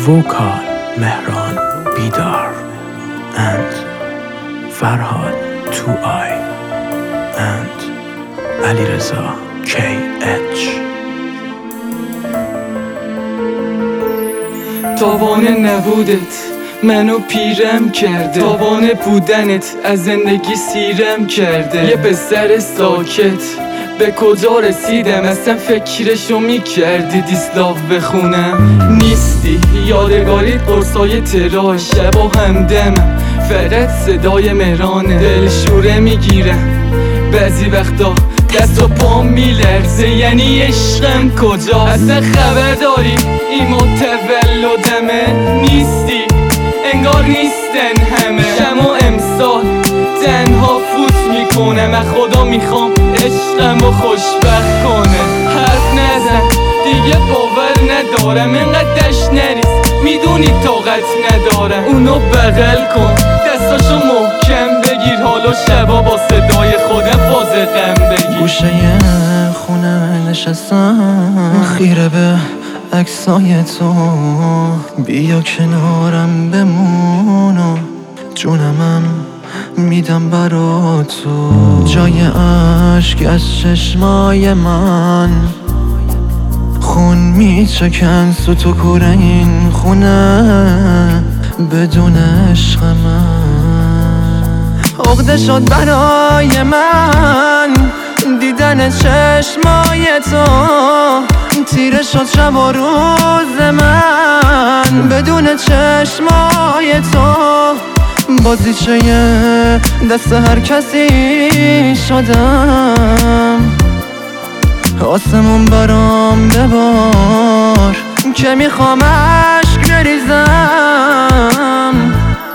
Vocal Mehran Bidar and Farhad 2i and Alireza KH. تاوان نبودت منو پیرم کرده، تاوان بودنت از زندگی سیرم کرده. یه پسر ساکت به کجا رسیدم، اصلا فکرشو میکردی دیسلاو بخونم. نیستی یادگاریت قرصای تراش، شبا همدم فقط صدای مهرانه. دل شوره میگیرم بعضی وقتا، دست و پام میلرزه، یعنی عشقم کجا؟ اصلا خبر داری این متولدمه؟ نیستی انگار نیستن همه. شما امسال تنها فوت میکنم، از خدا میخوام عشقم رو خوشبخت کنه. حرف نزن دیگه باور ندارم، اینقدر دشت نریز میدونی طاقت ندارم. اونو بغل کن دستاشو محکم بگیر، حالا شبا با صدای خودم فاز غم بگیر. گوشه خونه نشستم خیره به عکسای تو، بیا کنارم بمون و جونمم میدم برا تو. جای عشق از چشمای من خون میچکن، تو کوره این خونه بدون عشق من. عقده شد برای من دیدن چشمای تو، تیره شد شب و روز من بدون چشمای تو. بازیچه دست هر کسی شدم، آسمون برام ببار که میخوام عشق بریزم.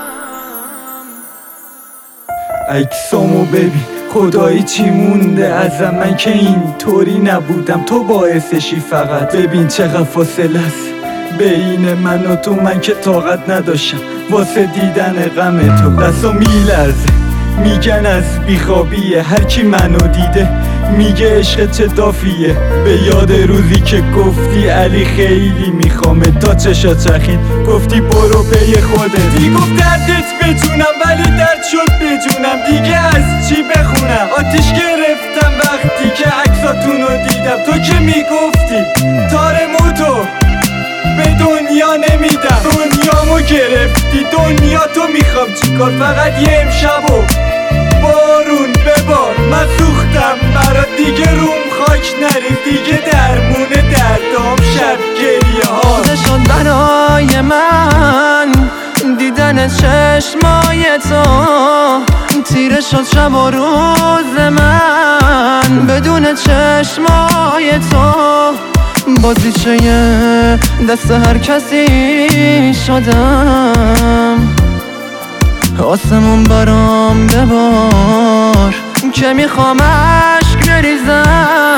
عکسامو ببین خدایی چی مونده ازم، من که اینطوری نبودم، تو باعثشی. فقط ببین چقدر فاصله است بین من و تو، من که طاقت نداشتم واسه دیدن غم تو. دستو میلرزه میگن از بیخوابیه، هر کی منو دیده میگه عشق چه دافیه. به یاد روزی که گفتی علی خیلی میخوامه، تا چشات چخید گفتی برو پی خودت. گفت دردت بجونم ولی درد شد بجونم، دیگه از چی بخونم؟ آتیش گرفتم وقتی که عکساتونو دیدم. تو که میگفتی تار موتو به دنیا نمیدم، دنیامو گرفتی. دنیا تو میخوام چیکار؟ فقط یه امشب و بارون ببار. من سوختم برات دیگه روم خاک نریز، دیگه درمون دردام شب گریه ها. عقده شد برای من دیدن چشمای تو، تیره شد شب و روز من بدون چشمای تو. بازیچه دست هر کسی شدم، آسمون برام ببار که میخوام عشق بریزم.